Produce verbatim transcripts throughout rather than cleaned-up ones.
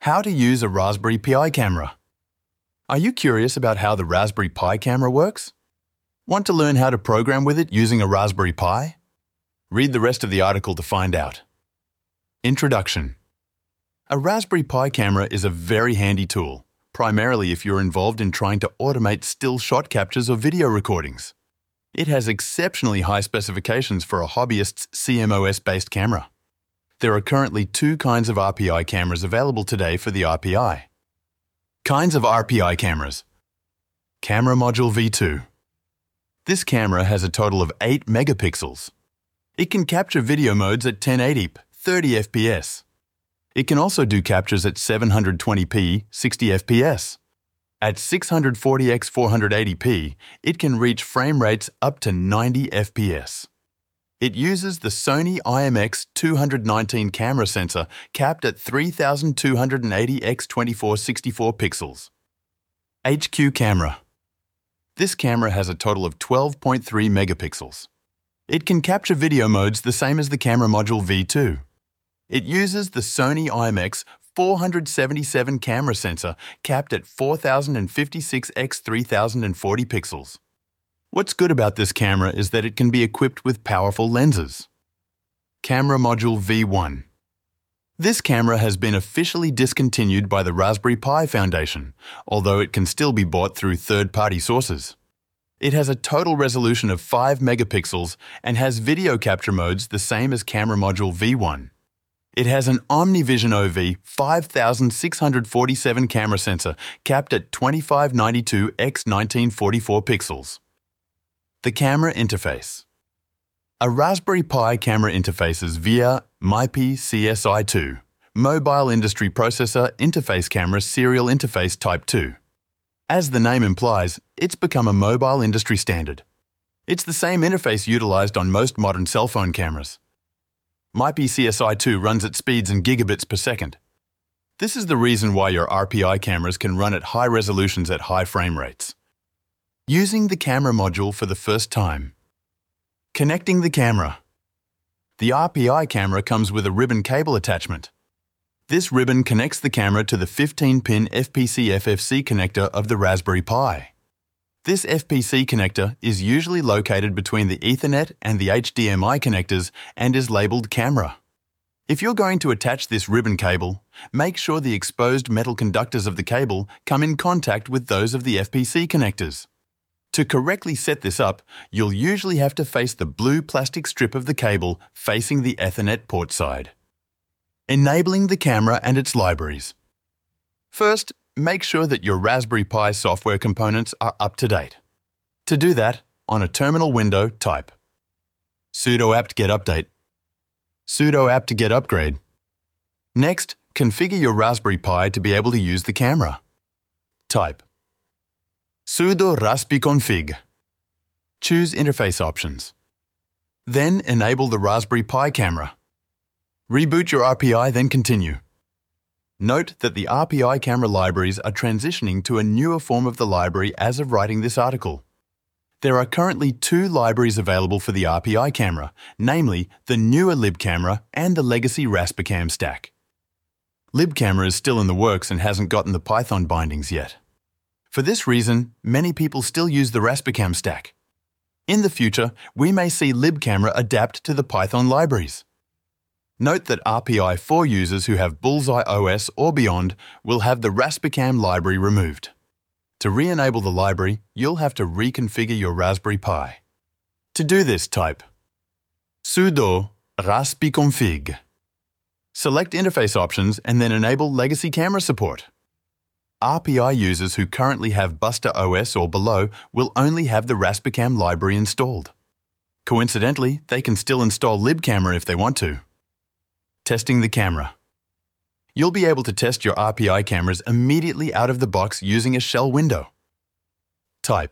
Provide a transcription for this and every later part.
How to use a Raspberry Pi camera. Are you curious about how the Raspberry Pi camera works? Want to learn how to program with it using a Raspberry Pi? Read the rest of the article to find out. Introduction. A Raspberry Pi camera is a very handy tool, primarily if you're involved in trying to automate still shot captures or video recordings. It has exceptionally high specifications for a hobbyist's C M O S-based camera. There are currently two kinds of R P I cameras available today for the R P I. Kinds of R P I cameras. Camera Module V two. This camera has a total of eight megapixels. It can capture video modes at ten eighty p, thirty F P S. It can also do captures at seven twenty p, sixty F P S. At six forty by four eighty p, it can reach frame rates up to ninety F P S. It uses the Sony I M X two nineteen camera sensor capped at three thousand two hundred eighty by twenty-four sixty-four pixels. H Q camera. This camera has a total of twelve point three megapixels. It can capture video modes the same as the Camera Module V two. It uses the Sony I M X four seventy-seven camera sensor capped at four thousand fifty-six by three thousand forty pixels. What's good about this camera is that it can be equipped with powerful lenses. Camera Module V one. This camera has been officially discontinued by the Raspberry Pi Foundation, although it can still be bought through third-party sources. It has a total resolution of five megapixels and has video capture modes the same as Camera Module V one. It has an OmniVision O V five thousand six hundred forty-seven camera sensor capped at twenty-five ninety-two by nineteen forty-four pixels. The camera interface. A Raspberry Pi camera interfaces via M I P I C S I two, Mobile Industry Processor Interface Camera Serial Interface Type two. As the name implies, it's become a mobile industry standard. It's the same interface utilized on most modern cell phone cameras. M I P I C S I two runs at speeds in gigabits per second. This is the reason why your R P I cameras can run at high resolutions at high frame rates. Using the camera module for the first time. Connecting the camera. The R P I camera comes with a ribbon cable attachment. This ribbon connects the camera to the fifteen pin F P C F F C connector of the Raspberry Pi. This F P C connector is usually located between the Ethernet and the H D M I connectors and is labeled camera. If you're going to attach this ribbon cable, make sure the exposed metal conductors of the cable come in contact with those of the F P C connectors. To correctly set this up, you'll usually have to face the blue plastic strip of the cable facing the Ethernet port side. Enabling the camera and its libraries. First, make sure that your Raspberry Pi software components are up to date. To do that, on a terminal window, type sudo apt-get update, sudo apt-get upgrade. Next, configure your Raspberry Pi to be able to use the camera. Type sudo raspi-config. Choose interface options. Then enable the Raspberry Pi camera. Reboot your R P I, then continue. Note that the R P I camera libraries are transitioning to a newer form of the library as of writing this article. There are currently two libraries available for the R P I camera, namely the newer LibCamera and the legacy Raspicam stack. LibCamera is still in the works and hasn't gotten the Python bindings yet. For this reason, many people still use the Raspicam stack. In the future, we may see LibCamera adapt to the Python libraries. Note that R P I four users who have Bullseye O S or beyond will have the Raspicam library removed. To re-enable the library, you'll have to reconfigure your Raspberry Pi. To do this, type sudo raspi-config. Select interface options and then enable legacy camera support. R P I users who currently have Buster O S or below will only have the Raspicam library installed. Coincidentally, they can still install LibCamera if they want to. Testing the camera. You'll be able to test your R P I cameras immediately out of the box using a shell window. Type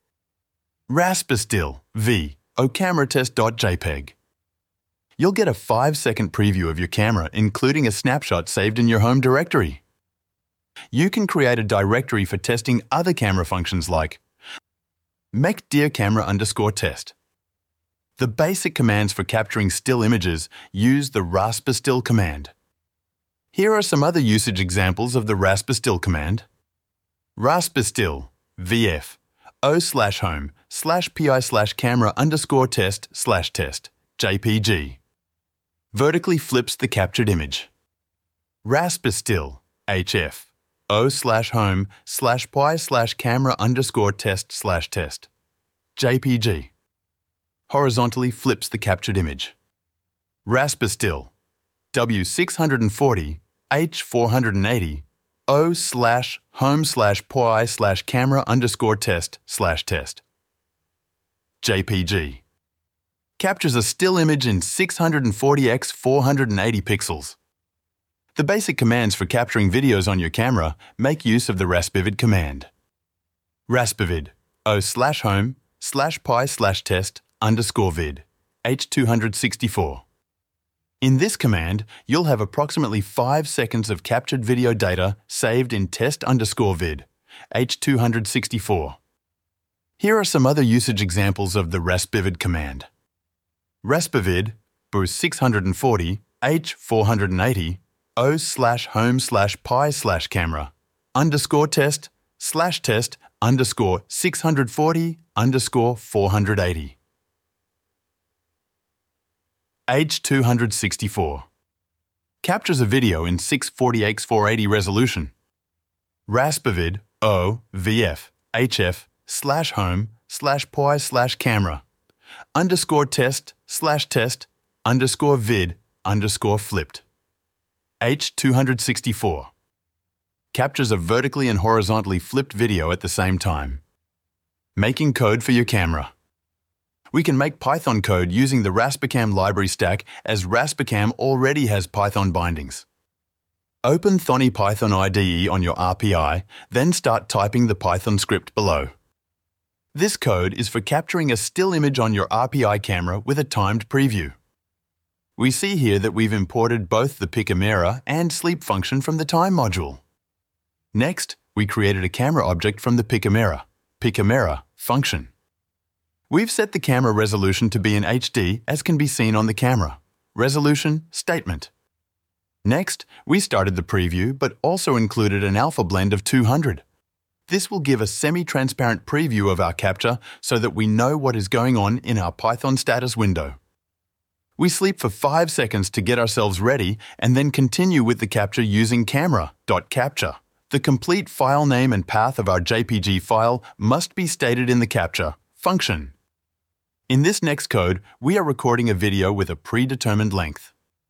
Raspastil v ocamera-test.jpg. You'll get a five second preview of your camera, including a snapshot saved in your home directory. You can create a directory for testing other camera functions like mecdircamera underscore test. The basic commands for capturing still images use the raspastil command. Here are some other usage examples of the raspastill command. raspastill vf o slash home slash pi slash camera underscore test slash test jpg. Vertically flips the captured image. raspastill hf o slash home slash pi slash camera underscore test slash test jpg. Horizontally flips the captured image. raspastill w six forty h four eighty o slash home slash pi slash camera underscore test slash test jpg. Captures a still image in six forty by four eighty pixels. The basic commands for capturing videos on your camera make use of the raspavid command. raspavid o slash home slash pi slash test underscore vid h two sixty-four. In this command, you'll have approximately five seconds of captured video data saved in test underscore vid h two sixty-four. Here are some other usage examples of the raspavid command. raspavid bu six forty h four eighty o slash home slash pi slash camera underscore test slash test underscore six forty underscore four eighty h two sixty-four. Captures a video in six forty by four eighty resolution. raspavid o vf hf slash home slash pi slash camera underscore test slash test underscore vid underscore flipped h two sixty-four. Captures a vertically and horizontally flipped video at the same time. Making code for your camera. We can make Python code using the Raspacam library stack, as Raspacam already has Python bindings. Open Thonny Python I D E on your R P I, then start typing the Python script below. This code is for capturing a still image on your R P I camera with a timed preview. We see here that we've imported both the picamera and sleep function from the time module. Next, we created a camera object from the picamera, picamera function. We've set the camera resolution to be in H D, as can be seen on the camera. Resolution statement. Next, we started the preview but also included an alpha blend of two hundred. This will give a semi-transparent preview of our capture so that we know what is going on in our Python status window. We sleep for five seconds to get ourselves ready and then continue with the capture using camera.capture. The complete file name and path of our J P G file must be stated in the capture function. In this next code, we are recording a video with a predetermined length.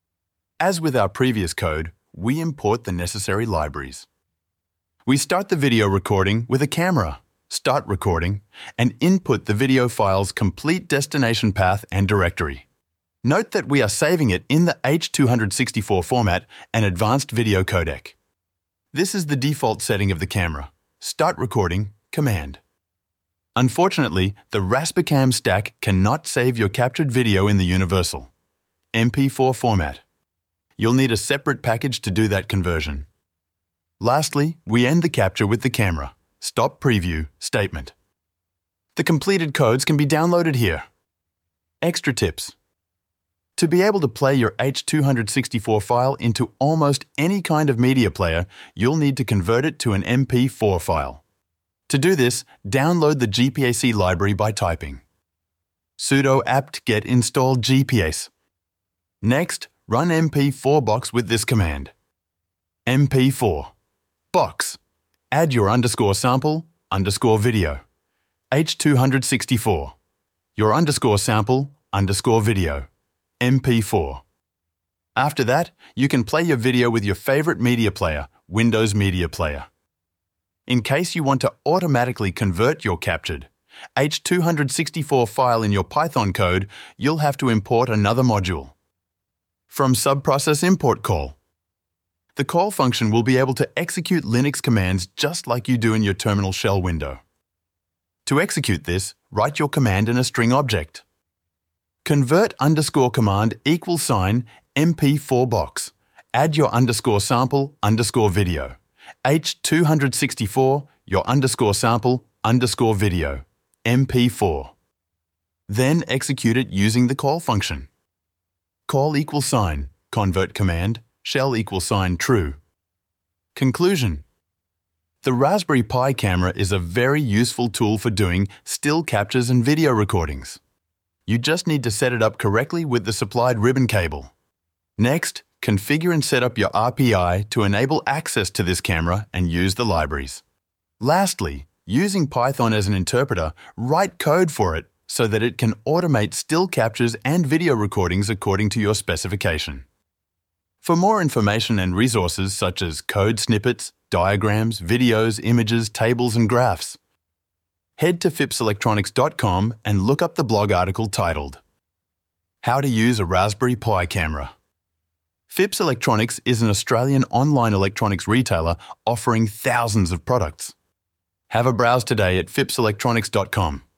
As with our previous code, we import the necessary libraries. We start the video recording with a camera, start recording, and input the video file's complete destination path and directory. Note that we are saving it in the H two sixty-four format and advanced video codec. This is the default setting of the camera. Start recording command. Unfortunately, the Raspacam stack cannot save your captured video in the universal M P four format. You'll need a separate package to do that conversion. Lastly, we end the capture with the camera stop preview statement. The completed codes can be downloaded here. Extra tips. To be able to play your H two sixty-four file into almost any kind of media player, you'll need to convert it to an M P four file. To do this, download the G P A C library by typing sudo apt-get install G P A C. Next, run M P four box with this command. M P four box. Add your underscore sample underscore video. H two sixty-four. Your underscore sample underscore video. M P four. After that, you can play your video with your favorite media player, Windows Media Player. In case you want to automatically convert your captured H two sixty-four file in your Python code, you'll have to import another module. From subprocess import call. The call function will be able to execute Linux commands just like you do in your terminal shell window. To execute this, write your command in a string object. Convert underscore command equal sign M P four box. Add your underscore sample underscore video. H two sixty-four, your underscore sample underscore video. M P four. Then execute it using the call function. Call equal sign, convert command, shell equal sign true. Conclusion. The Raspberry Pi camera is a very useful tool for doing still captures and video recordings. You just need to set it up correctly with the supplied ribbon cable. Next, configure and set up your R P I to enable access to this camera and use the libraries. Lastly, using Python as an interpreter, write code for it so that it can automate still captures and video recordings according to your specification. For more information and resources such as code snippets, diagrams, videos, images, tables, and graphs, head to phipps electronics dot com and look up the blog article titled How to Use a Raspberry Pi Camera. Phipps Electronics is an Australian online electronics retailer offering thousands of products. Have a browse today at phipps electronics dot com.